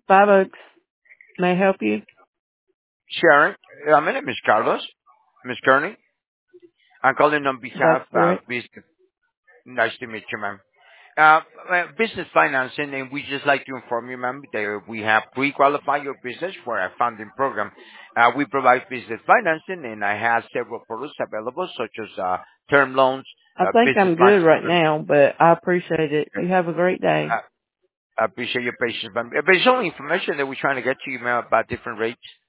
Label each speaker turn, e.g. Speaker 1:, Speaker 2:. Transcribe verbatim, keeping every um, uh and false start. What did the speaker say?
Speaker 1: Five Oaks. May I help you?
Speaker 2: Sharon, uh, my name is Carlos. Miss Kearney. I'm calling on
Speaker 1: That's
Speaker 2: behalf of
Speaker 1: correct.
Speaker 2: business. Nice to meet you, ma'am. Uh, uh, business financing, and we just like to inform you, ma'am, that we have pre-qualified your business for our funding program. Uh, we provide business financing, and I have several products available, such as uh, term loans,
Speaker 1: I
Speaker 2: uh,
Speaker 1: think
Speaker 2: business
Speaker 1: I'm
Speaker 2: lines
Speaker 1: good
Speaker 2: of
Speaker 1: right
Speaker 2: credit.
Speaker 1: now, but I appreciate it. You have a great day.
Speaker 2: Uh, I appreciate your patience, ma'am. Uh, But it's only information that we're trying to get to you, ma'am, about different rates.